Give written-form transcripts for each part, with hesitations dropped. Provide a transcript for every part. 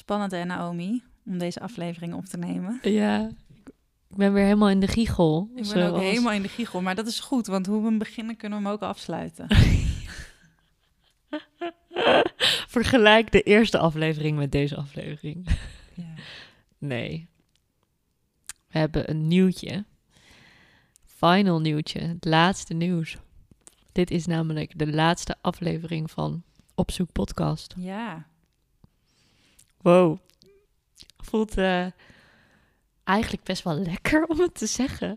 Spannend hè, Naomi, om deze aflevering op te nemen. Ja, ik ben weer helemaal in de giegel. Ik ben ook helemaal in de giegel, maar dat is goed, want hoe we hem beginnen kunnen we hem ook afsluiten. Vergelijk de eerste aflevering met deze aflevering. Ja. Nee. We hebben een nieuwtje. Final nieuwtje. Het laatste nieuws. Dit is namelijk de laatste aflevering van Opzoek Podcast. Ja. Wow. Voelt eigenlijk best wel lekker om het te zeggen.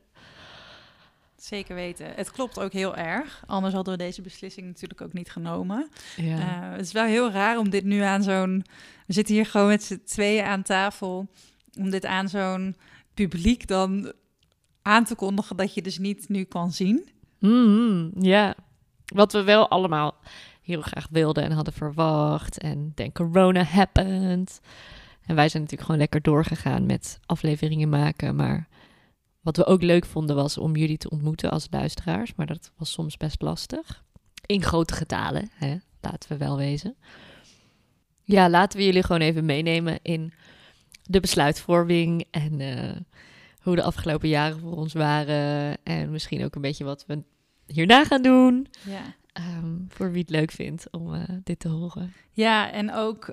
Zeker weten. Het klopt ook heel erg. Anders hadden we deze beslissing natuurlijk ook niet genomen. Ja. Het is wel heel raar om dit nu aan zo'n... We zitten hier gewoon met z'n tweeën aan tafel. Om dit aan zo'n publiek dan aan te kondigen dat je dus niet nu kan zien. Ja. Wat we wel allemaal heel graag wilden en hadden verwacht. En then corona happened. En wij zijn natuurlijk gewoon lekker doorgegaan met afleveringen maken. Maar wat we ook leuk vonden was om jullie te ontmoeten als luisteraars. Maar dat was soms best lastig. In grote getalen, hè? Laten we wel wezen. Ja, laten we jullie gewoon even meenemen in de besluitvorming. En hoe de afgelopen jaren voor ons waren. En misschien ook een beetje wat we hierna gaan doen. Ja. Voor wie het leuk vindt om dit te horen. Ja, en ook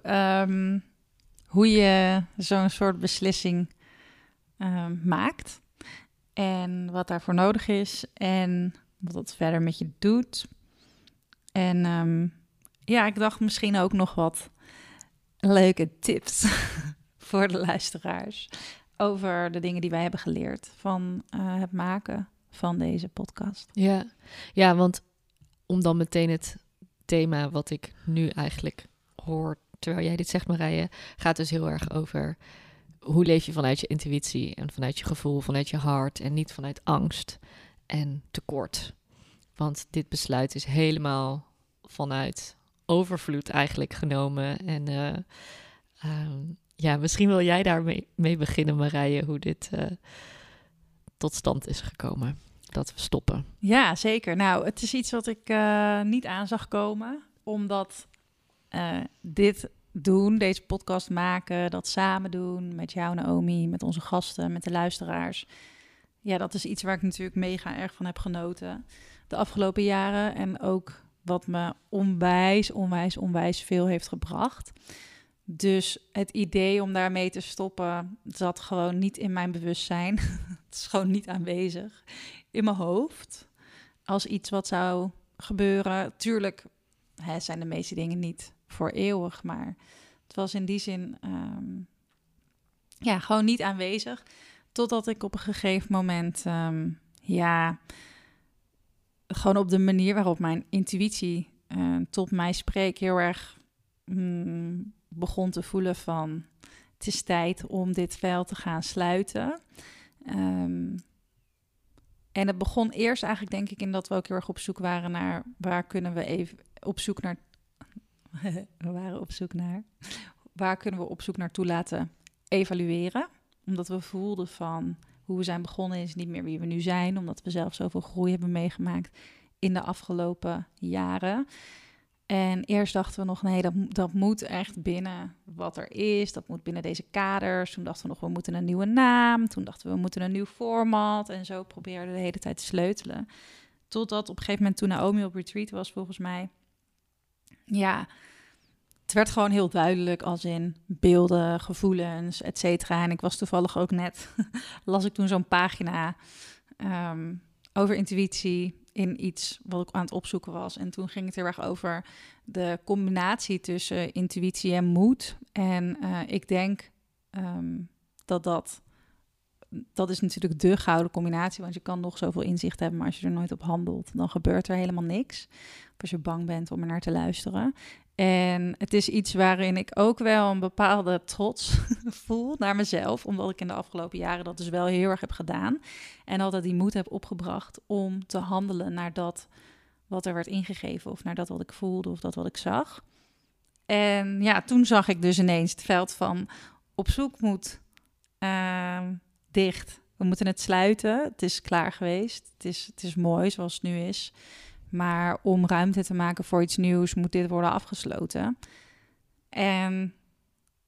hoe je zo'n soort beslissing maakt. En wat daarvoor nodig is. En wat het verder met je doet. En ja, ik dacht misschien ook nog wat leuke tips voor de luisteraars. Over de dingen die wij hebben geleerd van het maken van deze podcast. Ja, want om dan meteen het thema wat ik nu eigenlijk hoor, terwijl jij dit zegt, Marije, gaat dus heel erg over hoe leef je vanuit je intuïtie en vanuit je gevoel, vanuit je hart en niet vanuit angst en tekort. Want dit besluit is helemaal vanuit overvloed eigenlijk genomen. En ja, misschien wil jij daarmee beginnen, Marije, hoe dit tot stand is gekomen. Dat we stoppen. Ja, zeker. Nou, het is iets wat ik niet aan zag komen, omdat dit doen, deze podcast maken, dat samen doen met jou, Naomi, met onze gasten, met de luisteraars. Ja, dat is iets waar ik natuurlijk mega erg van heb genoten de afgelopen jaren. En ook wat me onwijs veel heeft gebracht. Dus het idee om daarmee te stoppen zat gewoon niet in mijn bewustzijn. Het is gewoon niet aanwezig in mijn hoofd als iets wat zou gebeuren. Tuurlijk zijn de meeste dingen niet voor eeuwig, maar het was in die zin ja, gewoon niet aanwezig. Totdat ik op een gegeven moment gewoon op de manier waarop mijn intuïtie tot mij spreekt heel erg begon te voelen van het is tijd om dit veld te gaan sluiten. En het begon eerst eigenlijk denk ik in dat we ook heel erg op zoek waren naar waar kunnen we even op zoek naar waar kunnen we op zoek naartoe laten evalueren. Omdat we voelden van hoe we zijn begonnen is niet meer wie we nu zijn. Omdat we zelf zoveel groei hebben meegemaakt in de afgelopen jaren. En eerst dachten we nog, nee, dat moet echt binnen wat er is. Dat moet binnen deze kaders. Toen dachten we nog, we moeten een nieuwe naam. Toen dachten we moeten een nieuw format. En zo probeerden we de hele tijd te sleutelen. Totdat op een gegeven moment toen Naomi op retreat was, volgens mij. Ja, het werd gewoon heel duidelijk als in beelden, gevoelens, et cetera. En ik was toevallig ook net, las ik toen zo'n pagina over intuïtie in iets wat ik aan het opzoeken was. En toen ging het heel erg over de combinatie tussen intuïtie en moed. En ik denk dat is natuurlijk de gouden combinatie. Want je kan nog zoveel inzicht hebben, maar als je er nooit op handelt, dan gebeurt er helemaal niks. Of als je bang bent om er naar te luisteren. En het is iets waarin ik ook wel een bepaalde trots voel naar mezelf. Omdat ik in de afgelopen jaren dat dus wel heel erg heb gedaan. En altijd die moed heb opgebracht om te handelen naar dat wat er werd ingegeven. Of naar dat wat ik voelde of dat wat ik zag. En ja, toen zag ik dus ineens het veld van op zoek moet dicht. We moeten het sluiten. Het is klaar geweest. Het is mooi zoals het nu is. Maar om ruimte te maken voor iets nieuws moet dit worden afgesloten. En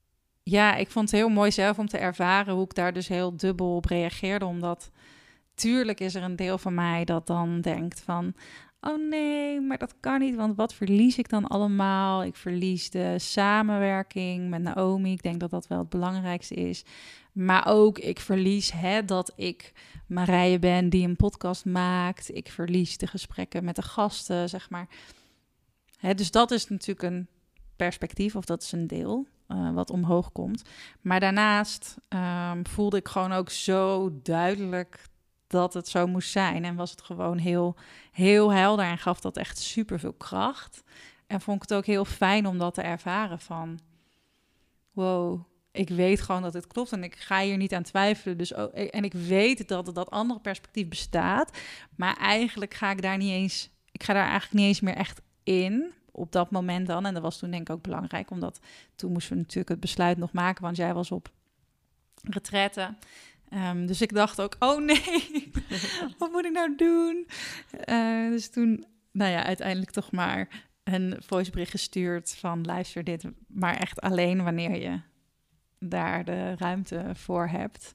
ja, ik vond het heel mooi zelf om te ervaren hoe ik daar dus heel dubbel op reageerde. Omdat tuurlijk is er een deel van mij dat dan denkt van... oh nee, maar dat kan niet, want wat verlies ik dan allemaal? Ik verlies de samenwerking met Naomi. Ik denk dat dat wel het belangrijkste is. Maar ook, ik verlies dat ik Marije ben die een podcast maakt. Ik verlies de gesprekken met de gasten, zeg maar. Dus dat is natuurlijk een perspectief, of dat is een deel wat omhoog komt. Maar daarnaast voelde ik gewoon ook zo duidelijk dat het zo moest zijn. En was het gewoon heel, heel helder en gaf dat echt superveel kracht. En vond ik het ook heel fijn om dat te ervaren van... wow, ik weet gewoon dat het klopt en ik ga hier niet aan twijfelen. Dus en ik weet dat dat andere perspectief bestaat. Maar eigenlijk ga ik daar niet eens... ik ga daar eigenlijk niet eens meer echt in... op dat moment dan. En dat was toen denk ik ook belangrijk, omdat toen moesten we natuurlijk het besluit nog maken, want jij was op retraite. Dus ik dacht ook, oh nee, wat moet ik nou doen? Dus toen, uiteindelijk toch maar een voicebericht gestuurd van luister dit, maar echt alleen wanneer je daar de ruimte voor hebt.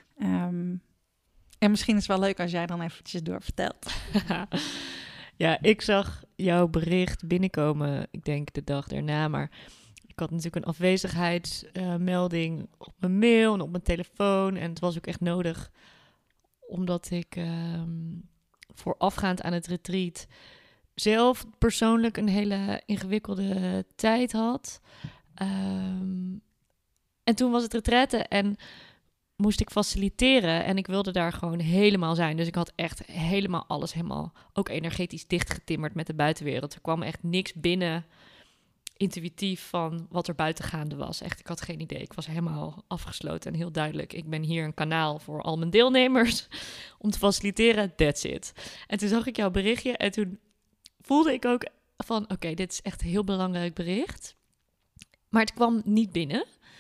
En misschien is het wel leuk als jij dan eventjes doorvertelt. Ja, ik zag jouw bericht binnenkomen, ik denk de dag daarna, maar ik had natuurlijk een afwezigheidsmelding op mijn mail en op mijn telefoon. En het was ook echt nodig, omdat ik voorafgaand aan het retreat zelf persoonlijk een hele ingewikkelde tijd had. En toen was het retraite en moest ik faciliteren en ik wilde daar gewoon helemaal zijn. Dus ik had echt helemaal alles, ook energetisch dichtgetimmerd met de buitenwereld. Er kwam echt niks binnen intuïtief van wat er buiten gaande was. Echt, ik had geen idee. Ik was helemaal afgesloten en heel duidelijk. Ik ben hier een kanaal voor al mijn deelnemers om te faciliteren. That's it. En toen zag ik jouw berichtje en toen voelde ik ook van oké, dit is echt een heel belangrijk bericht. Maar het kwam niet binnen.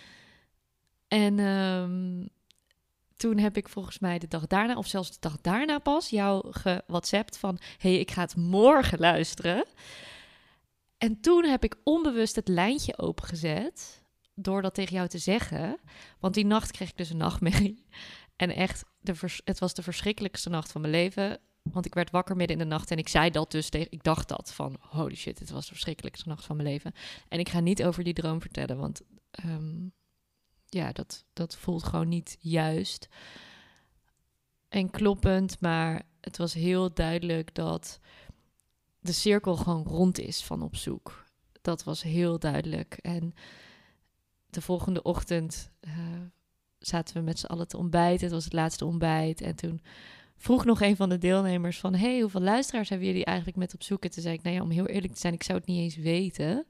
En toen heb ik volgens mij de dag daarna, of zelfs de dag daarna pas, jou gewhatsappt van hey, ik ga het morgen luisteren. En toen heb ik onbewust het lijntje opengezet door dat tegen jou te zeggen. Want die nacht kreeg ik dus een nachtmerrie. En echt, het was de verschrikkelijkste nacht van mijn leven. Want ik werd wakker midden in de nacht en ik zei dat dus tegen... ik dacht dat van, holy shit, het was de verschrikkelijkste nacht van mijn leven. En ik ga niet over die droom vertellen, want dat voelt gewoon niet juist. En kloppend, maar het was heel duidelijk dat de cirkel gewoon rond is van op zoek. Dat was heel duidelijk. En de volgende ochtend zaten we met z'n allen te ontbijten. Het was het laatste ontbijt. En toen vroeg nog een van de deelnemers van... hey, hoeveel luisteraars hebben jullie eigenlijk met op zoek? En toen zei ik, nou ja, om heel eerlijk te zijn, ik zou het niet eens weten.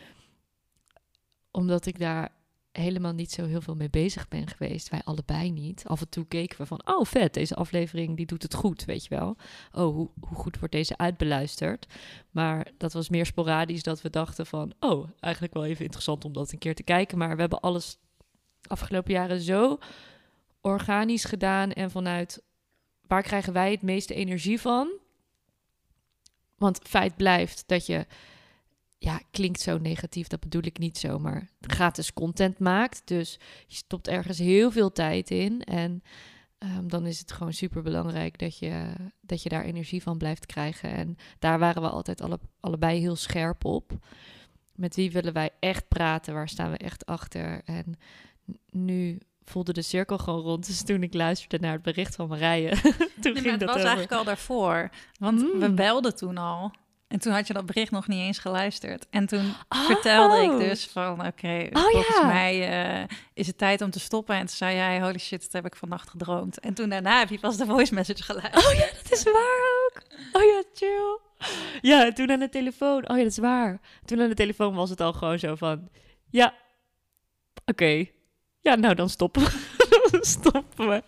Omdat ik daar helemaal niet zo heel veel mee bezig ben geweest. Wij allebei niet. Af en toe keken we van, oh vet, deze aflevering die doet het goed, weet je wel. Oh, hoe goed wordt deze uitbeluisterd? Maar dat was meer sporadisch dat we dachten van, oh, eigenlijk wel even interessant om dat een keer te kijken. Maar we hebben alles afgelopen jaren zo organisch gedaan en vanuit waar krijgen wij het meeste energie van? Want feit blijft dat je, ja, klinkt zo negatief, dat bedoel ik niet zo, maar gratis content maakt. Dus je stopt ergens heel veel tijd in en dan is het gewoon super belangrijk dat je daar energie van blijft krijgen. En daar waren we altijd allebei heel scherp op. Met wie willen wij echt praten? Waar staan we echt achter? En nu voelde de cirkel gewoon rond. Dus toen ik luisterde naar het bericht van Marije, toen ging het dat was over. eigenlijk al daarvoor. Want we belden toen al. En toen had je dat bericht nog niet eens geluisterd. En toen vertelde ik dus van... oké, volgens mij is het tijd om te stoppen. En toen zei jij, holy shit, dat heb ik vannacht gedroomd. En toen daarna heb je pas de voice message geluisterd. Oh ja, dat is waar ook. Oh ja, chill. Ja, toen aan de telefoon. Oh ja, dat is waar. Toen aan de telefoon was het al gewoon zo van... ja, oké. Ja, nou dan stoppen we. Stoppen we.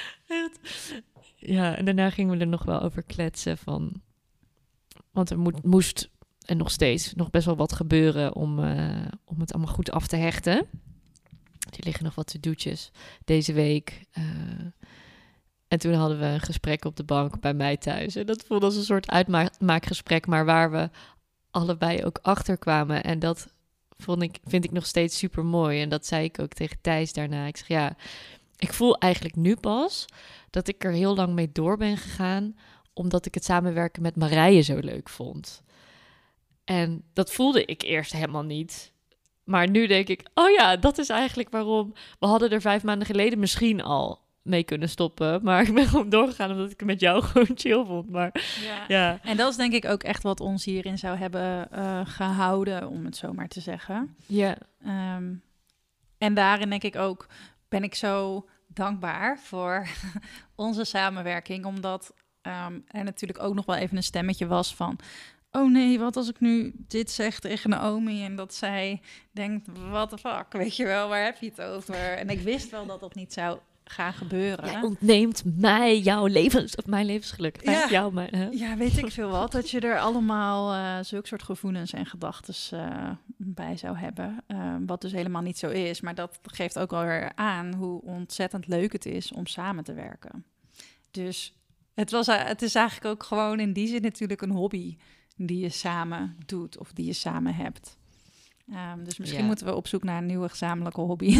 Ja, en daarna gingen we er nog wel over kletsen van... Want er moest en nog steeds nog best wel wat gebeuren om het allemaal goed af te hechten. Er liggen nog wat to-do'tjes deze week. En toen hadden we een gesprek op de bank bij mij thuis. En dat voelde als een soort uitmaakgesprek, maar waar we allebei ook achter kwamen. En dat vind ik nog steeds super mooi. En dat zei ik ook tegen Thijs daarna. Ik zeg, ja, ik voel eigenlijk nu pas dat ik er heel lang mee door ben gegaan, omdat ik het samenwerken met Marije zo leuk vond. En dat voelde ik eerst helemaal niet. Maar nu denk ik, oh ja, dat is eigenlijk waarom. We hadden er 5 maanden geleden misschien al mee kunnen stoppen. Maar ik ben gewoon doorgegaan omdat ik het met jou gewoon chill vond. Maar ja. En dat is denk ik ook echt wat ons hierin zou hebben gehouden, om het zo maar te zeggen. Ja. En daarin denk ik ook, ben ik zo dankbaar voor onze samenwerking. Omdat er natuurlijk ook nog wel even een stemmetje was van, oh nee, wat als ik nu dit zeg tegen Naomi en dat zij denkt, what the fuck, weet je wel, waar heb je het over? En ik wist wel dat dat niet zou gaan gebeuren. Jij ontneemt mij jouw mijn levensgeluk. Ja. Ja, Weet ik veel wat. Dat je er allemaal zulke soort gevoelens en gedachten bij zou hebben. Wat dus helemaal niet zo is. Maar dat geeft ook wel weer aan hoe ontzettend leuk het is om samen te werken. Dus het is eigenlijk ook gewoon in die zin natuurlijk een hobby die je samen doet of die je samen hebt. Dus misschien moeten we op zoek naar een nieuwe gezamenlijke hobby.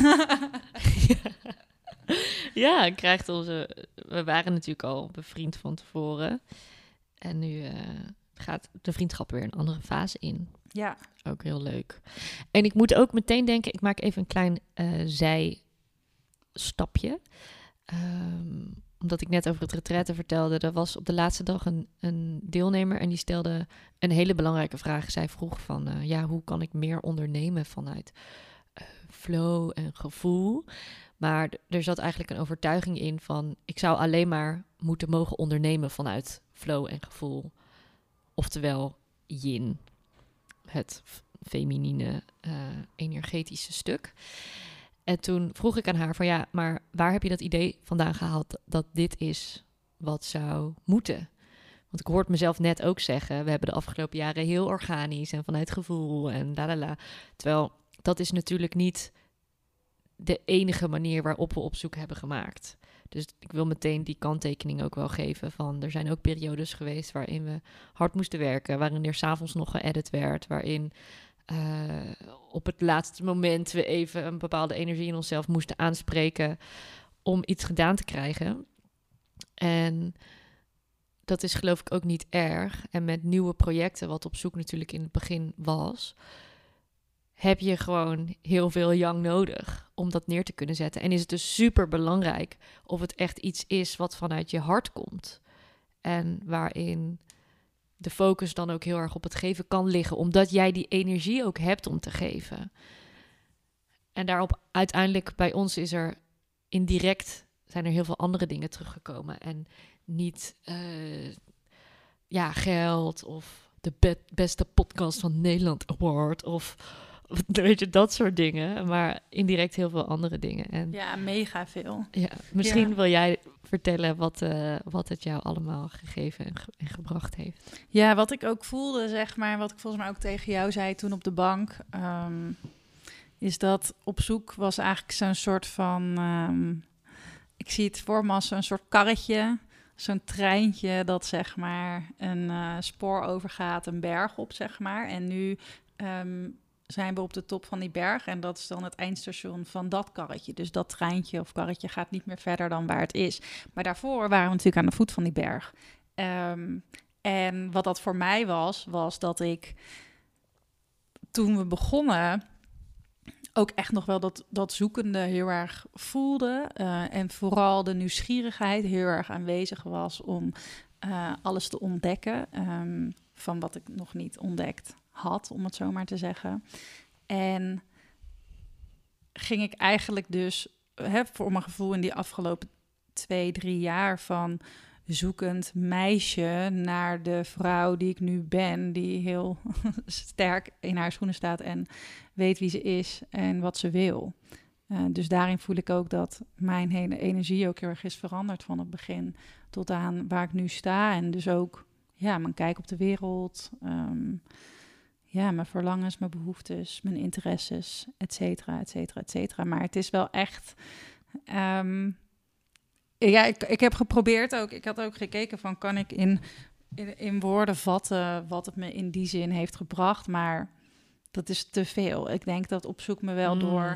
Ja, krijgt we waren natuurlijk al bevriend van tevoren. En nu gaat de vriendschap weer een andere fase in. Ja. Ook heel leuk. En ik moet ook meteen denken, ik maak even een klein zijstapje. Omdat ik net over het retraite vertelde. Er was op de laatste dag een deelnemer en die stelde een hele belangrijke vraag. Zij vroeg van, hoe kan ik meer ondernemen vanuit flow en gevoel? Maar er zat eigenlijk een overtuiging in van, ik zou alleen maar moeten mogen ondernemen vanuit flow en gevoel. Oftewel yin, het feminine energetische stuk. En toen vroeg ik aan haar van, maar waar heb je dat idee vandaan gehaald dat dit is wat zou moeten? Want ik hoorde mezelf net ook zeggen, we hebben de afgelopen jaren heel organisch en vanuit gevoel en lalala. Terwijl dat is natuurlijk niet de enige manier waarop we op zoek hebben gemaakt. Dus ik wil meteen die kanttekening ook wel geven van, er zijn ook periodes geweest waarin we hard moesten werken, waarin er 's avonds nog geëdit werd, waarin op het laatste moment we even een bepaalde energie in onszelf moesten aanspreken om iets gedaan te krijgen. En dat is geloof ik ook niet erg. En met nieuwe projecten, wat op zoek natuurlijk in het begin was, heb je gewoon heel veel yang nodig om dat neer te kunnen zetten. En is het dus super belangrijk of het echt iets is wat vanuit je hart komt. En waarin de focus dan ook heel erg op het geven kan liggen, omdat jij die energie ook hebt om te geven. En daarop uiteindelijk bij ons zijn er heel veel andere dingen teruggekomen. En niet geld of de beste podcast van Nederland Award of weet je, dat soort dingen. Maar indirect heel veel andere dingen. En ja, mega veel. Ja, misschien wil jij vertellen wat het jou allemaal gegeven en gebracht heeft. Ja, wat ik ook voelde, zeg maar, wat ik volgens mij ook tegen jou zei toen op de bank, is dat op zoek was eigenlijk zo'n soort van, ik zie het voor me als zo'n soort karretje, zo'n treintje dat zeg maar een spoor overgaat, een berg op, zeg maar. En nu zijn we op de top van die berg en dat is dan het eindstation van dat karretje. Dus dat treintje of karretje gaat niet meer verder dan waar het is. Maar daarvoor waren we natuurlijk aan de voet van die berg. En wat dat voor mij was dat ik, toen we begonnen, ook echt nog wel dat zoekende heel erg voelde. En vooral de nieuwsgierigheid heel erg aanwezig was om alles te ontdekken van wat ik nog niet ontdekt had, om het zo maar te zeggen. En ging ik eigenlijk dus, voor mijn gevoel in die afgelopen 2-3 jaar van zoekend meisje naar de vrouw die ik nu ben, die heel sterk in haar schoenen staat en weet wie ze is en wat ze wil. Dus daarin voel ik ook dat mijn hele energie ook heel erg is veranderd van het begin tot aan waar ik nu sta. En dus ook mijn kijk op de wereld, mijn verlangens, mijn behoeftes, mijn interesses, et cetera, et cetera, et cetera. Maar het is wel echt, ik heb geprobeerd ook, ik had ook gekeken van, kan ik in woorden vatten wat het me in die zin heeft gebracht. Maar dat is te veel. Ik denk dat op zoek me wel door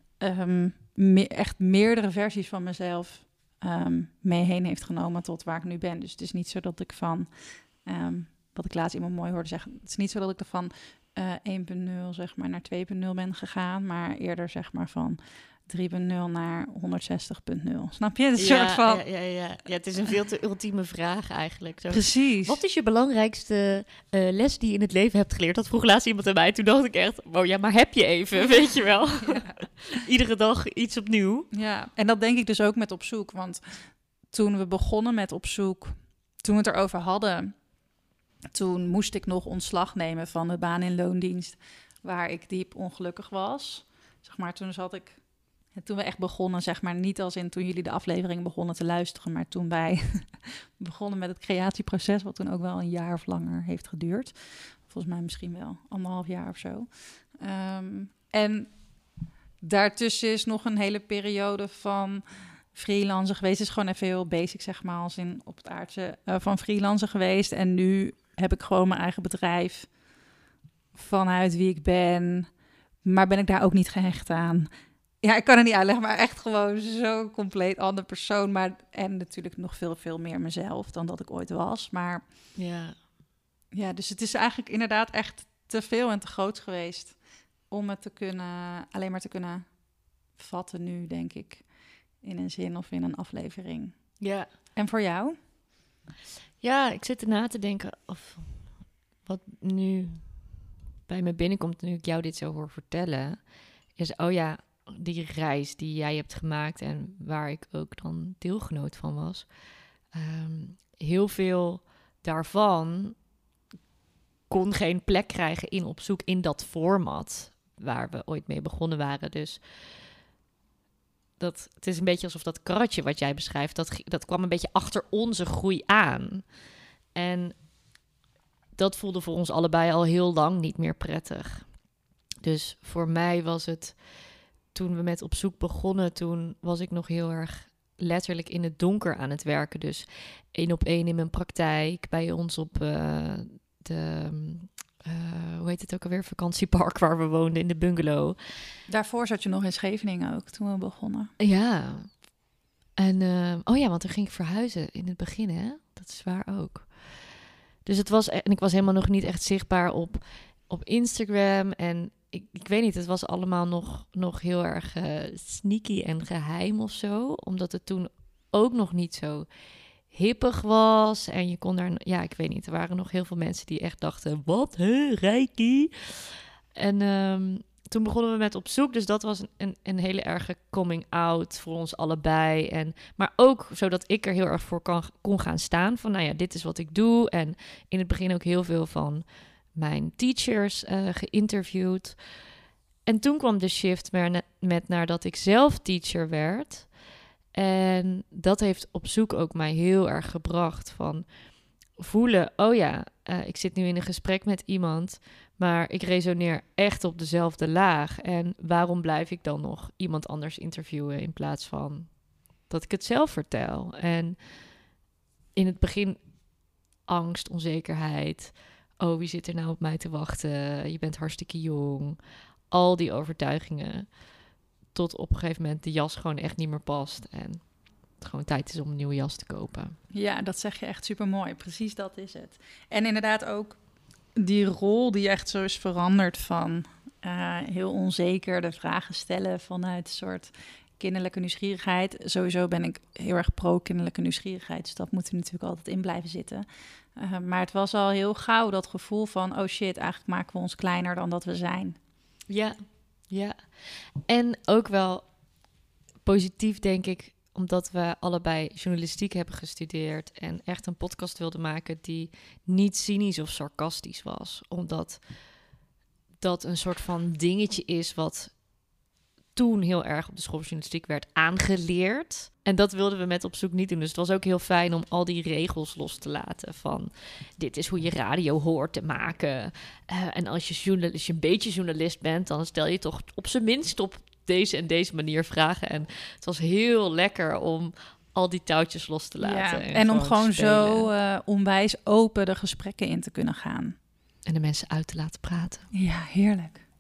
echt meerdere versies van mezelf mee heen heeft genomen tot waar ik nu ben. Dus het is niet zo dat ik van, wat ik laatst iemand mooi hoorde zeggen, het is niet zo dat ik er van 1.0 zeg maar naar 2.0 ben gegaan, maar eerder zeg maar van 3.0 naar 160.0 Snap je? Het soort van... Ja, het is een veel te ultieme vraag eigenlijk. Zo. Precies. Wat is je belangrijkste les die je in het leven hebt geleerd? Dat vroeg laatst iemand aan mij. Toen dacht ik echt, oh ja, maar heb je even, weet je wel. Ja. Iedere dag iets opnieuw. Ja, en dat denk ik dus ook met Op Zoek. Want toen we begonnen met Op Zoek, toen we het erover hadden, toen moest ik nog ontslag nemen van de baan in loondienst, waar ik diep ongelukkig was. Zeg maar, toen we echt begonnen, zeg maar, niet als in toen jullie de aflevering begonnen te luisteren, maar toen wij begonnen met het creatieproces, wat toen ook wel een jaar of langer heeft geduurd. Volgens mij misschien wel 1,5 jaar of zo. En daartussen is nog een hele periode van freelancen geweest. Het is gewoon even heel basic, zeg maar, als in op het aardse van freelancen geweest. En nu heb ik gewoon mijn eigen bedrijf vanuit wie ik ben, maar ben ik daar ook niet gehecht aan. Ja, ik kan het niet uitleggen, maar echt gewoon zo'n compleet andere persoon. Maar, en natuurlijk nog veel, veel meer mezelf dan dat ik ooit was. Maar ja, dus het is eigenlijk inderdaad echt te veel en te groot geweest om het alleen maar te kunnen vatten nu, denk ik, in een zin of in een aflevering. Ja. En voor jou? Ja, ik zit erna te denken of wat nu bij me binnenkomt, nu ik jou dit zo hoor vertellen, is, oh ja, die reis die jij hebt gemaakt en waar ik ook dan deelgenoot van was. Heel veel daarvan kon geen plek krijgen in Op Zoek in dat format waar we ooit mee begonnen waren. Dus het is een beetje alsof dat karretje wat jij beschrijft, dat kwam een beetje achter onze groei aan. En dat voelde voor ons allebei al heel lang niet meer prettig. Dus voor mij was het, toen we met Op Zoek begonnen, toen was ik nog heel erg letterlijk in het donker aan het werken. Dus 1-op-1 in mijn praktijk, bij ons op hoe heet het ook alweer, vakantiepark waar we woonden in de bungalow. Daarvoor zat je nog in Scheveningen ook, toen we begonnen. Ja. En, want toen ging ik verhuizen in het begin, hè? Dat is waar ook. Dus ik was helemaal nog niet echt zichtbaar op Instagram. En ik weet niet, het was allemaal nog heel erg sneaky en geheim of zo. Omdat het toen ook nog niet zo hippig was. En je kon daar, ja, ik weet niet, er waren nog heel veel mensen die echt dachten, wat, Reiki? En toen begonnen we met Op Zoek. Dus dat was een hele erge coming out voor ons allebei. Maar ook zodat ik er heel erg voor kon gaan staan. Van, nou ja, dit is wat ik doe. En in het begin ook heel veel van mijn teachers geïnterviewd. En toen kwam de shift met nadat ik zelf teacher werd. En dat heeft Op Zoek ook mij heel erg gebracht van voelen, oh ja, ik zit nu in een gesprek met iemand, maar ik resoneer echt op dezelfde laag. En waarom blijf ik dan nog iemand anders interviewen in plaats van dat ik het zelf vertel? En in het begin angst, onzekerheid. Oh, wie zit er nou op mij te wachten? Je bent hartstikke jong. Al die overtuigingen. Tot op een gegeven moment de jas gewoon echt niet meer past. En het gewoon tijd is om een nieuwe jas te kopen. Ja, dat zeg je echt super mooi. Precies dat is het. En inderdaad ook die rol die echt zo is veranderd van heel onzeker de vragen stellen vanuit een soort kinderlijke nieuwsgierigheid. Sowieso ben ik heel erg pro-kinderlijke nieuwsgierigheid. Dus dat moet er natuurlijk altijd in blijven zitten. Maar het was al heel gauw dat gevoel van, oh shit, eigenlijk maken we ons kleiner dan dat we zijn. Ja. En ook wel positief, denk ik, omdat we allebei journalistiek hebben gestudeerd en echt een podcast wilden maken die niet cynisch of sarcastisch was. Omdat dat een soort van dingetje is wat toen heel erg op de school van journalistiek werd aangeleerd. En dat wilden we met Op Zoek niet doen. Dus het was ook heel fijn om al die regels los te laten van dit is hoe je radio hoort te maken. En als je een beetje journalist bent, dan stel je toch op zijn minst op deze en deze manier vragen. En het was heel lekker om al die touwtjes los te laten. Ja, en om gewoon zo onwijs open de gesprekken in te kunnen gaan. En de mensen uit te laten praten. Ja, heerlijk.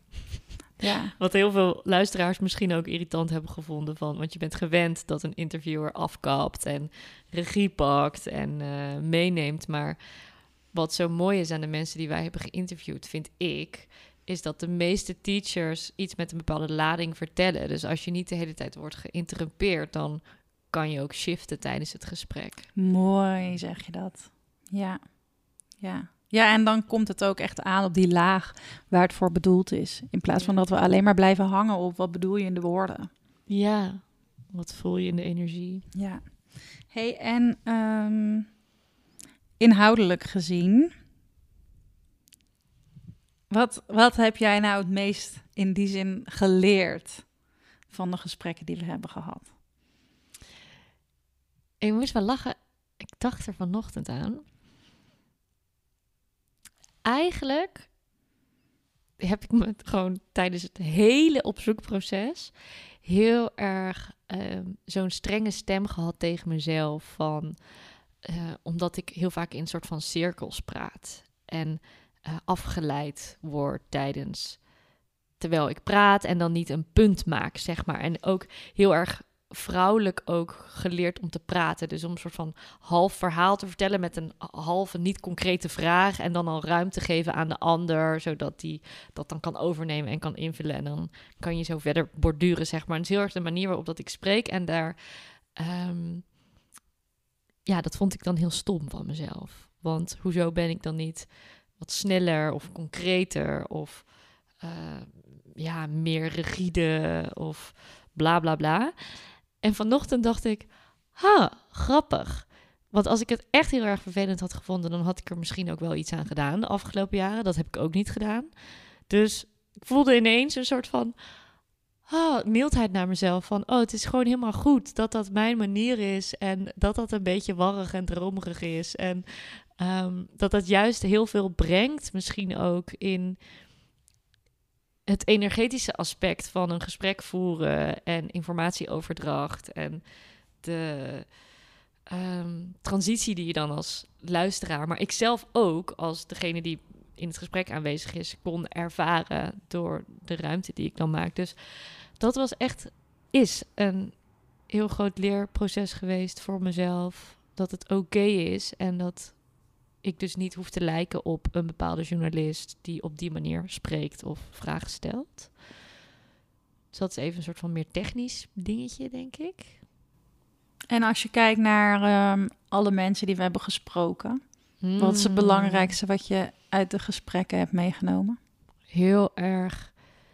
Ja. Wat heel veel luisteraars misschien ook irritant hebben gevonden van... want je bent gewend dat een interviewer afkapt en regie pakt en meeneemt. Maar wat zo mooi is aan de mensen die wij hebben geïnterviewd, vind ik... is dat de meeste teachers iets met een bepaalde lading vertellen. Dus als je niet de hele tijd wordt geïnterrumpeerd... dan kan je ook shiften tijdens het gesprek. Mooi, zeg je dat. Ja, ja. Ja, en dan komt het ook echt aan op die laag waar het voor bedoeld is. In plaats van dat we alleen maar blijven hangen op wat bedoel je in de woorden. Ja, wat voel je in de energie? Ja. Hey, en inhoudelijk gezien, wat heb jij nou het meest in die zin geleerd van de gesprekken die we hebben gehad? Ik moest wel lachen. Ik dacht er vanochtend aan. Eigenlijk heb ik me gewoon tijdens het hele opzoekproces heel erg zo'n strenge stem gehad tegen mezelf van omdat ik heel vaak in een soort van cirkels praat en afgeleid word terwijl ik praat en dan niet een punt maak, zeg maar. En ook heel erg vrouwelijk ook geleerd om te praten. Dus om een soort van half verhaal te vertellen met een halve niet concrete vraag en dan al ruimte geven aan de ander, zodat die dat dan kan overnemen en kan invullen. En dan kan je zo verder borduren, zeg maar. En het is heel erg de manier waarop dat ik spreek. En daar, dat vond ik dan heel stom van mezelf. Want hoezo ben ik dan niet wat sneller of concreter of meer rigide of bla bla bla. En vanochtend dacht ik, grappig. Want als ik het echt heel erg vervelend had gevonden, dan had ik er misschien ook wel iets aan gedaan de afgelopen jaren. Dat heb ik ook niet gedaan. Dus ik voelde ineens een soort van mildheid naar mezelf. Van, het is gewoon helemaal goed dat dat mijn manier is. En dat dat een beetje warrig en dromerig is. En dat dat juist heel veel brengt, misschien ook in het energetische aspect van een gesprek voeren en informatieoverdracht en de transitie die je dan als luisteraar, maar ik zelf ook als degene die in het gesprek aanwezig is, kon ervaren door de ruimte die ik dan maak. Dus dat is een heel groot leerproces geweest voor mezelf, dat het oké is en dat ik dus niet hoef te lijken op een bepaalde journalist die op die manier spreekt of vragen stelt. Dus dat is even een soort van meer technisch dingetje, denk ik. En als je kijkt naar alle mensen die we hebben gesproken, wat is het belangrijkste wat je uit de gesprekken hebt meegenomen? Heel erg,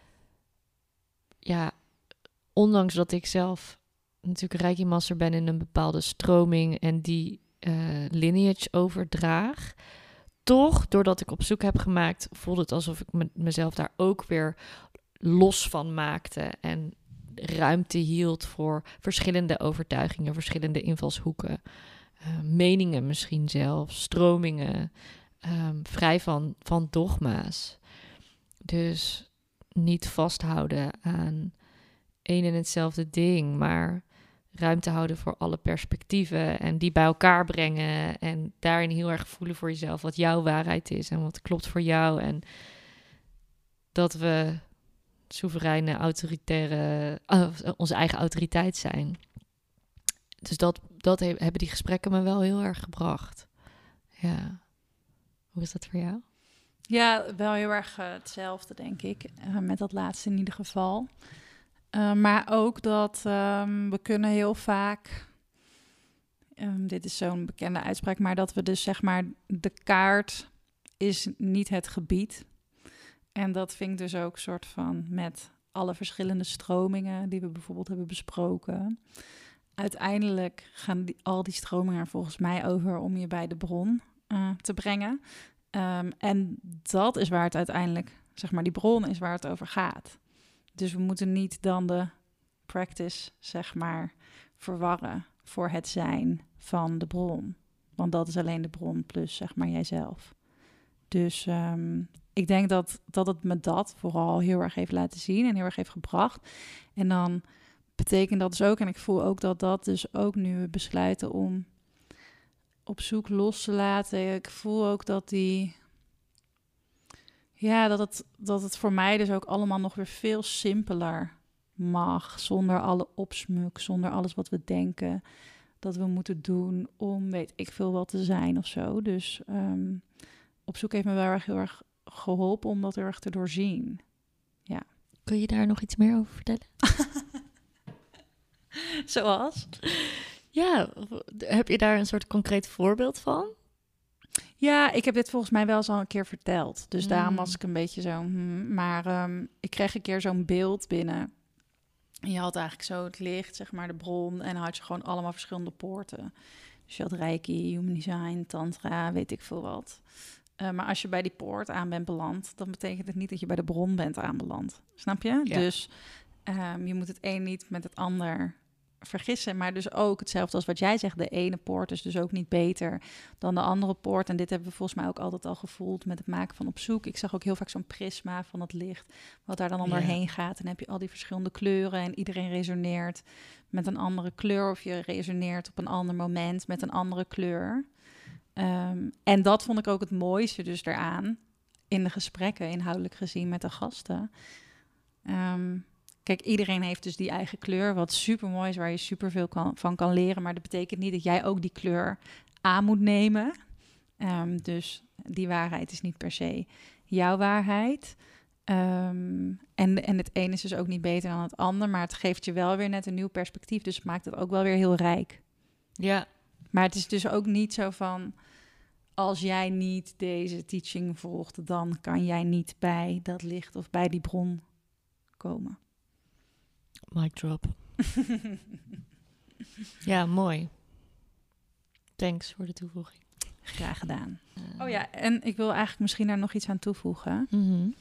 ondanks dat ik zelf natuurlijk Reiki Master ben in een bepaalde stroming en die lineage overdraag, toch, doordat ik op zoek heb gemaakt, voelde het alsof ik mezelf daar ook weer los van maakte en ruimte hield voor verschillende overtuigingen, verschillende invalshoeken, meningen misschien zelfs, stromingen, vrij van dogma's. Dus niet vasthouden aan één en hetzelfde ding, maar ruimte houden voor alle perspectieven en die bij elkaar brengen en daarin heel erg voelen voor jezelf wat jouw waarheid is en wat klopt voor jou en dat we soevereine, autoritaire, onze eigen autoriteit zijn. Dus dat hebben die gesprekken me wel heel erg gebracht. Ja. Hoe is dat voor jou? Ja, wel heel erg hetzelfde, denk ik. Met dat laatste in ieder geval. Maar ook dat we kunnen heel vaak, dit is zo'n bekende uitspraak, maar dat we dus zeg maar, de kaart is niet het gebied. En dat vind ik dus ook soort van met alle verschillende stromingen die we bijvoorbeeld hebben besproken. Uiteindelijk gaan al die stromingen er volgens mij over om je bij de bron te brengen. En dat is waar het uiteindelijk, zeg maar, die bron is waar het over gaat. Dus we moeten niet dan de practice, zeg maar, verwarren voor het zijn van de bron. Want dat is alleen de bron plus, zeg maar, jijzelf. Dus ik denk dat het me dat vooral heel erg heeft laten zien en heel erg heeft gebracht. En dan betekent dat dus ook, en ik voel ook dat dus ook nu we besluiten om op zoek los te laten. Ik voel ook dat die Ja, dat het voor mij dus ook allemaal nog weer veel simpeler mag. Zonder alle opsmuk, zonder alles wat we denken dat we moeten doen om weet ik veel wat te zijn of zo. Dus op zoek heeft me wel heel erg geholpen om dat heel erg te doorzien. Ja. Kun je daar nog iets meer over vertellen? Zoals? Ja, heb je daar een soort concreet voorbeeld van? Ja, ik heb dit volgens mij wel eens al een keer verteld. Dus daarom was ik een beetje zo... Maar ik kreeg een keer zo'n beeld binnen. Je had eigenlijk zo het licht, zeg maar de bron... en dan had je gewoon allemaal verschillende poorten. Dus je had Reiki, Human Design, Tantra, weet ik veel wat. Maar als je bij die poort aan bent beland... dan betekent het niet dat je bij de bron bent aanbeland. Snap je? Ja. Dus je moet het een niet met het ander vergissen. Maar dus ook hetzelfde als wat jij zegt. De ene poort is dus ook niet beter dan de andere poort. En dit hebben we volgens mij ook altijd al gevoeld met het maken van op zoek. Ik zag ook heel vaak zo'n prisma van het licht, wat daar dan onderheen gaat. En dan heb je al die verschillende kleuren en iedereen resoneert met een andere kleur. Of je resoneert op een ander moment met een andere kleur. En dat vond ik ook het mooiste dus daaraan in de gesprekken, inhoudelijk gezien met de gasten. Kijk, iedereen heeft dus die eigen kleur, wat super mooi is, waar je superveel van kan leren. Maar dat betekent niet dat jij ook die kleur aan moet nemen. Dus die waarheid is niet per se jouw waarheid. En het een is dus ook niet beter dan het ander, maar het geeft je wel weer net een nieuw perspectief. Dus het maakt het ook wel weer heel rijk. Ja. Maar het is dus ook niet zo van, als jij niet deze teaching volgt, dan kan jij niet bij dat licht of bij die bron komen. Mic drop. Ja, mooi. Thanks voor de toevoeging. Graag gedaan. Oh ja, en ik wil eigenlijk misschien daar nog iets aan toevoegen. Mm-hmm.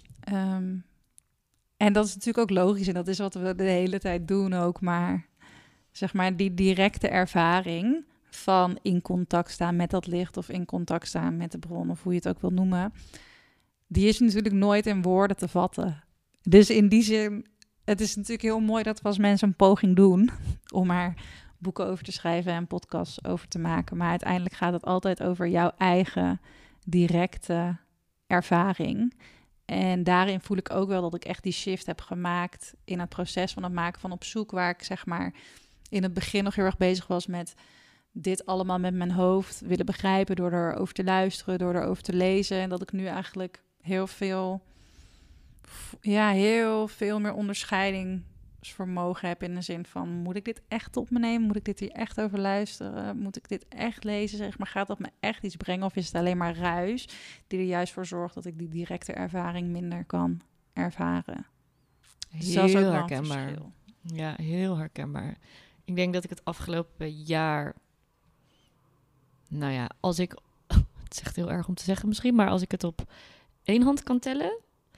En dat is natuurlijk ook logisch en dat is wat we de hele tijd doen ook. Maar zeg maar die directe ervaring van in contact staan met dat licht of in contact staan met de bron of hoe je het ook wil noemen, die is natuurlijk nooit in woorden te vatten. Dus in die zin, het is natuurlijk heel mooi dat we als mensen een poging doen om er boeken over te schrijven en podcasts over te maken. Maar uiteindelijk gaat het altijd over jouw eigen directe ervaring. En daarin voel ik ook wel dat ik echt die shift heb gemaakt in het proces van het maken van op zoek, waar ik zeg maar in het begin nog heel erg bezig was met dit allemaal met mijn hoofd willen begrijpen door erover te luisteren, door erover te lezen. En dat ik nu eigenlijk heel veel meer onderscheidingsvermogen heb in de zin van, moet ik dit echt op me nemen? Moet ik dit hier echt over luisteren? Moet ik dit echt lezen? Zeg maar, gaat dat me echt iets brengen? Of is het alleen maar ruis die er juist voor zorgt dat ik die directe ervaring minder kan ervaren? Heel herkenbaar. Ja, heel herkenbaar. Ik denk dat ik het afgelopen jaar, nou ja, als ik, het is echt heel erg om te zeggen misschien, maar als ik het op één hand kan tellen,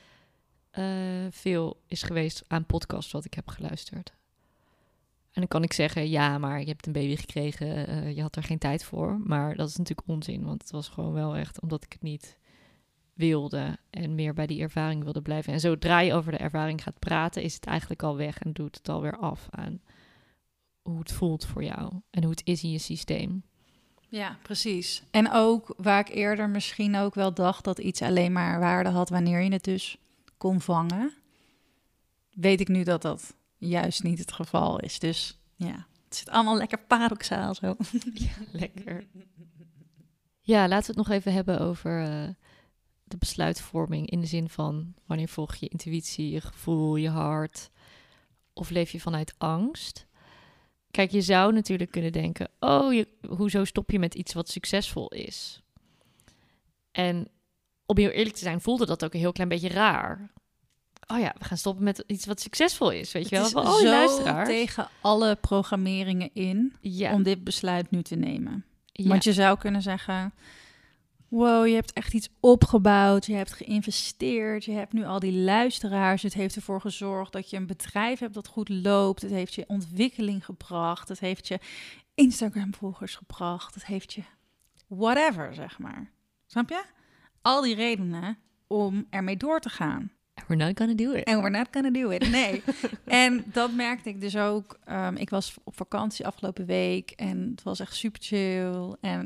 veel is geweest aan podcasts wat ik heb geluisterd. En dan kan ik zeggen, ja, maar je hebt een baby gekregen, je had er geen tijd voor. Maar dat is natuurlijk onzin, want het was gewoon wel echt omdat ik het niet wilde en meer bij die ervaring wilde blijven. En zodra je over de ervaring gaat praten, is het eigenlijk al weg en doet het alweer af aan hoe het voelt voor jou en hoe het is in je systeem. Ja, precies. En ook waar ik eerder misschien ook wel dacht dat iets alleen maar waarde had wanneer je het dus kon vangen, weet ik nu dat dat juist niet het geval is. Dus ja, het zit allemaal lekker paradoxaal zo. Ja, lekker. Ja, laten we het nog even hebben over de besluitvorming in de zin van wanneer volg je intuïtie, je gevoel, je hart, of leef je vanuit angst? Kijk, je zou natuurlijk kunnen denken, hoezo stop je met iets wat succesvol is? En om heel eerlijk te zijn, voelde dat ook een heel klein beetje raar. Oh ja, we gaan stoppen met iets wat succesvol is, weet je wel? Het is zo tegen alle programmeringen in om dit besluit nu te nemen. Ja. Want je zou kunnen zeggen, wow, je hebt echt iets opgebouwd, je hebt geïnvesteerd, je hebt nu al die luisteraars. Het heeft ervoor gezorgd dat je een bedrijf hebt dat goed loopt. Het heeft je ontwikkeling gebracht. Het heeft je Instagram-volgers gebracht. Het heeft je whatever, zeg maar. Snap je? Al die redenen om ermee door te gaan. And we're not gonna do it. And we're not gonna do it, nee. En dat merkte ik dus ook. Ik was op vakantie afgelopen week en het was echt super chill. En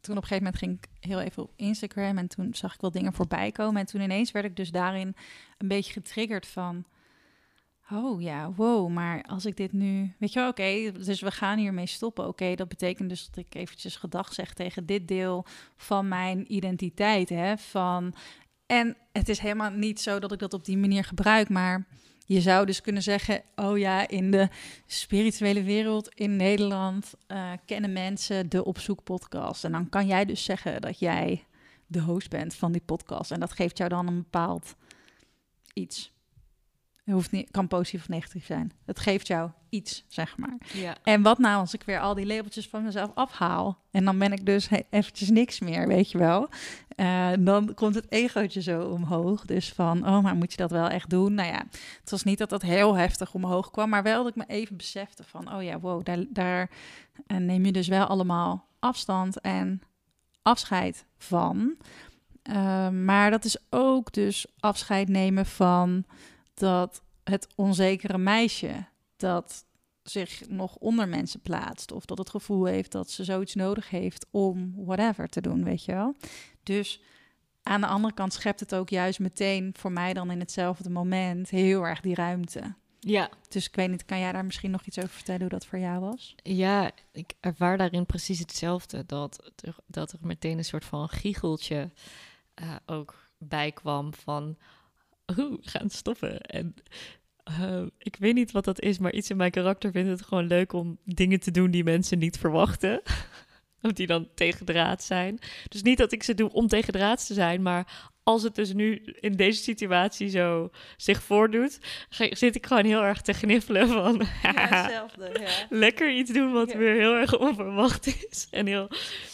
toen op een gegeven moment ging ik heel even op Instagram en toen zag ik wel dingen voorbij komen. En toen ineens werd ik dus daarin een beetje getriggerd van, oh ja, wow, maar als ik dit nu, weet je wel, oké, dus we gaan hiermee stoppen. Oké, dat betekent dus dat ik eventjes gedag zeg tegen dit deel van mijn identiteit, hè, van, en het is helemaal niet zo dat ik dat op die manier gebruik, maar je zou dus kunnen zeggen, oh ja, in de spirituele wereld in Nederland kennen mensen de Opzoek podcast. En dan kan jij dus zeggen dat jij de host bent van die podcast. En dat geeft jou dan een bepaald iets. Het hoeft niet, kan positief of negatief zijn. Het geeft jou iets, zeg maar. Ja. En wat nou als ik weer al die labeltjes van mezelf afhaal? En dan ben ik dus eventjes niks meer, weet je wel. Dan komt het egootje zo omhoog. Dus van, oh, maar moet je dat wel echt doen? Nou ja, het was niet dat dat heel heftig omhoog kwam. Maar wel dat ik me even besefte van, oh ja, wow, daar neem je dus wel allemaal afstand en afscheid van. Maar dat is ook dus afscheid nemen van dat het onzekere meisje dat zich nog onder mensen plaatst, of dat het gevoel heeft dat ze zoiets nodig heeft om whatever te doen, weet je wel. Dus aan de andere kant schept het ook juist meteen voor mij dan in hetzelfde moment heel erg die ruimte. Ja. Dus ik weet niet, kan jij daar misschien nog iets over vertellen hoe dat voor jou was? Ja, ik ervaar daarin precies hetzelfde. Dat er meteen een soort van giecheltje ook bij kwam van, we gaan stoppen. En ik weet niet wat dat is, maar iets in mijn karakter vindt het gewoon leuk om dingen te doen die mensen niet verwachten. Of die dan tegendraad zijn. Dus niet dat ik ze doe om tegendraad te zijn, maar als het dus nu in deze situatie zo zich voordoet, zit ik gewoon heel erg te gniffelen van, Ja, hetzelfde, ja. Lekker iets doen wat weer heel erg onverwacht is. En heel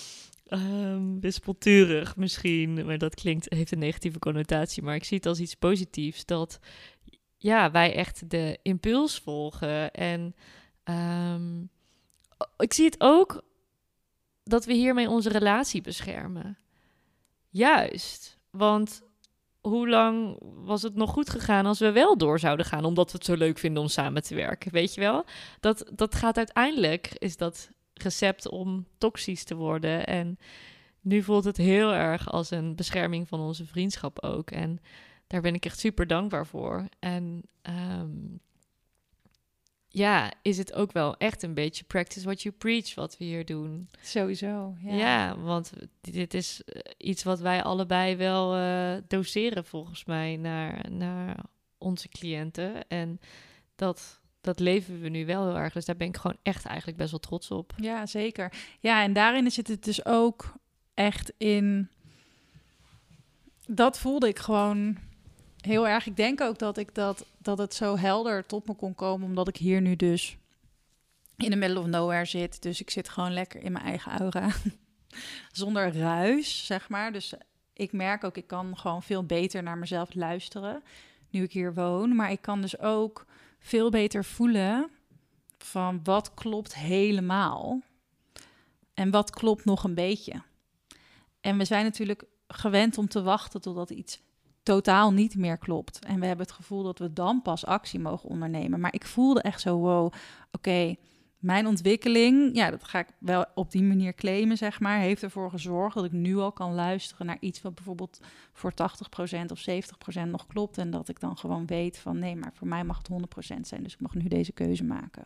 wispelturig misschien. Maar dat heeft een negatieve connotatie. Maar ik zie het als iets positiefs. Dat ja, wij echt de impuls volgen. En ik zie het ook dat we hiermee onze relatie beschermen. Juist. Want hoe lang was het nog goed gegaan als we wel door zouden gaan, omdat we het zo leuk vinden om samen te werken, weet je wel? Dat gaat uiteindelijk, is dat recept om toxisch te worden. En nu voelt het heel erg als een bescherming van onze vriendschap ook. En daar ben ik echt super dankbaar voor. En ja, is het ook wel echt een beetje practice what you preach wat we hier doen. Sowieso, ja. Ja, want dit is iets wat wij allebei wel doseren volgens mij naar onze cliënten. En dat leven we nu wel heel erg. Dus daar ben ik gewoon echt eigenlijk best wel trots op. Ja, zeker. Ja, en daarin zit het dus ook echt in... Dat voelde ik gewoon heel erg. Ik denk ook dat het zo helder tot me kon komen, omdat ik hier nu dus in the middle of nowhere zit. Dus ik zit gewoon lekker in mijn eigen aura. Zonder ruis, zeg maar. Dus ik merk ook, ik kan gewoon veel beter naar mezelf luisteren nu ik hier woon. Maar ik kan dus ook veel beter voelen van wat klopt helemaal en wat klopt nog een beetje. En we zijn natuurlijk gewend om te wachten totdat iets totaal niet meer klopt. En we hebben het gevoel dat we dan pas actie mogen ondernemen. Maar ik voelde echt zo, wow, oké, mijn ontwikkeling, ja, dat ga ik wel op die manier claimen, zeg maar, heeft ervoor gezorgd dat ik nu al kan luisteren naar iets wat bijvoorbeeld voor 80% of 70% nog klopt. En dat ik dan gewoon weet van, nee, maar voor mij mag het 100% zijn. Dus ik mag nu deze keuze maken.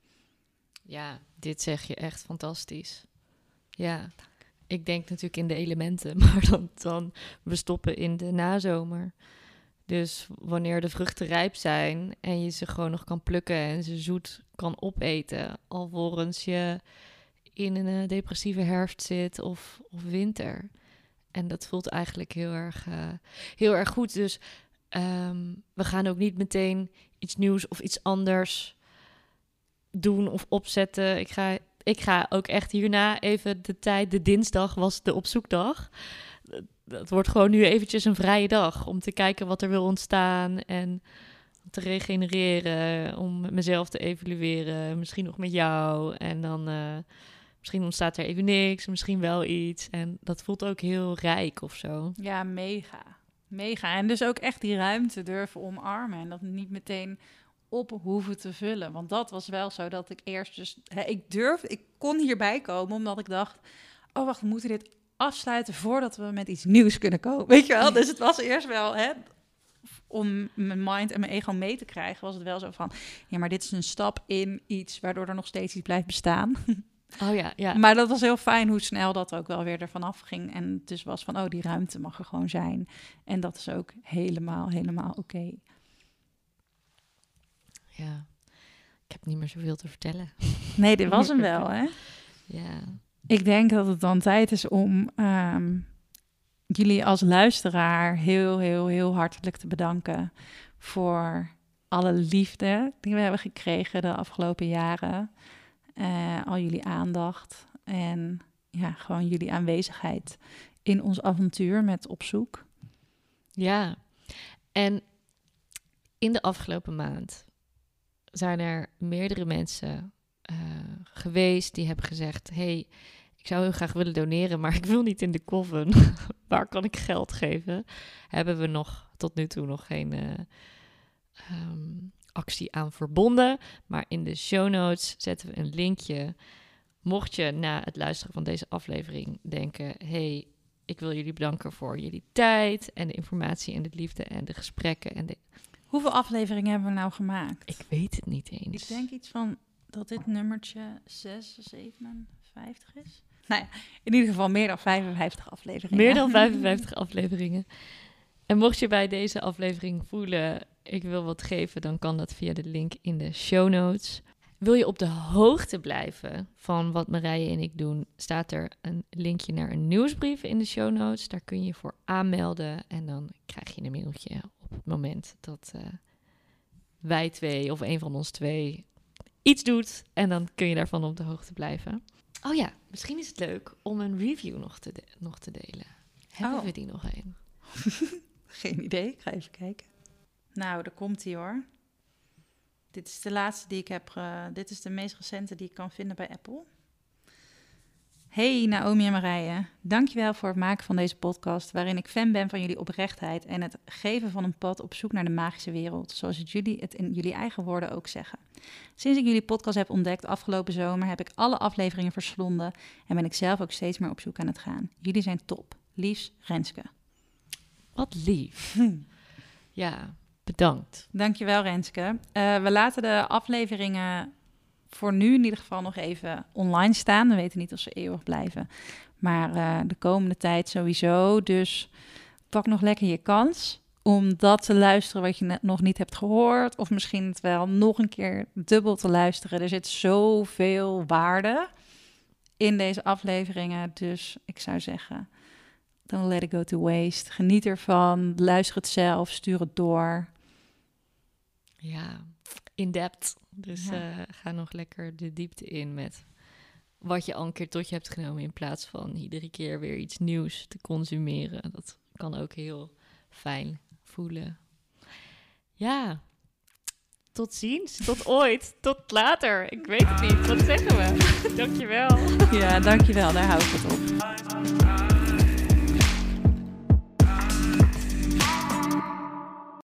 Ja, dit zeg je echt fantastisch. Ja, ik denk natuurlijk in de elementen, maar dan we stoppen in de nazomer. Dus wanneer de vruchten rijp zijn en je ze gewoon nog kan plukken en ze zoet kan opeten, alvorens je in een depressieve herfst zit of winter. En dat voelt eigenlijk heel erg goed. Dus we gaan ook niet meteen iets nieuws of iets anders doen of opzetten. Ik ga ook echt hierna even de dinsdag was de opzoekdag. Het wordt gewoon nu eventjes een vrije dag om te kijken wat er wil ontstaan en te regenereren, om met mezelf te evalueren, misschien nog met jou. En dan misschien ontstaat er even niks, misschien wel iets. En dat voelt ook heel rijk of zo. Ja, mega. Mega. En dus ook echt die ruimte durven omarmen en dat niet meteen op hoeven te vullen. Want dat was wel zo dat ik eerst dus... ik kon hierbij komen omdat ik dacht, oh wacht, we moeten dit afsluiten voordat we met iets nieuws kunnen komen. Weet je wel? Dus het was eerst wel, om mijn mind en mijn ego mee te krijgen, was het wel zo van, ja, maar dit is een stap in iets waardoor er nog steeds iets blijft bestaan. Oh ja, ja. Maar dat was heel fijn hoe snel dat ook wel weer ervan afging. En het dus was van, die ruimte mag er gewoon zijn. En dat is ook helemaal oké. Ja, ik heb niet meer zoveel te vertellen. Nee, dit was hem wel, hè? Ja. Ik denk dat het dan tijd is om jullie als luisteraar heel hartelijk te bedanken voor alle liefde die we hebben gekregen de afgelopen jaren. Al jullie aandacht en ja, gewoon jullie aanwezigheid in ons avontuur met Op Zoek. Ja, en in de afgelopen maand zijn er meerdere mensen geweest die hebben gezegd, hey, ik zou heel graag willen doneren, maar ik wil niet in de coven. Waar kan ik geld geven? Hebben we tot nu toe nog geen actie aan verbonden. Maar in de show notes zetten we een linkje. Mocht je na het luisteren van deze aflevering denken, hey, ik wil jullie bedanken voor jullie tijd en de informatie en de liefde en de gesprekken. Hoeveel afleveringen hebben we nou gemaakt? Ik weet het niet eens. Ik denk iets van dat dit nummertje 57 is. Nou ja, in ieder geval meer dan 55 afleveringen. Meer dan 55 afleveringen. En mocht je bij deze aflevering voelen, ik wil wat geven, dan kan dat via de link in de show notes. Wil je op de hoogte blijven van wat Marije en ik doen, staat er een linkje naar een nieuwsbrief in de show notes. Daar kun je je voor aanmelden en dan krijg je een mailtje op het moment dat wij twee of een van ons twee iets doet. En dan kun je daarvan op de hoogte blijven. Oh ja, misschien is het leuk om een review nog te delen. Hebben we die nog een? Geen idee, ik ga even kijken. Nou, daar komt hij hoor. Dit is de laatste die ik heb. Dit is de meest recente die ik kan vinden bij Apple. Hey Naomi en Marije, dankjewel voor het maken van deze podcast, waarin ik fan ben van jullie oprechtheid en het geven van een pad op zoek naar de magische wereld, zoals jullie het in jullie eigen woorden ook zeggen. Sinds ik jullie podcast heb ontdekt afgelopen zomer, heb ik alle afleveringen verslonden en ben ik zelf ook steeds meer op zoek aan het gaan. Jullie zijn top. Liefs, Renske. Wat lief. Ja, bedankt. Dankjewel Renske. We laten de afleveringen voor nu in ieder geval nog even online staan. We weten niet of ze eeuwig blijven. Maar de komende tijd sowieso. Dus pak nog lekker je kans om dat te luisteren wat je nog niet hebt gehoord. Of misschien het wel nog een keer dubbel te luisteren. Er zit zoveel waarde in deze afleveringen. Dus ik zou zeggen, don't let it go to waste. Geniet ervan. Luister het zelf. Stuur het door. Ja, in depth. Dus ga nog lekker de diepte in met wat je al een keer tot je hebt genomen, in plaats van iedere keer weer iets nieuws te consumeren. Dat kan ook heel fijn voelen. Ja, tot ziens, tot ooit, tot later. Ik weet het niet, wat zeggen we? Dankjewel. Ja, dankjewel, daar hou ik het op.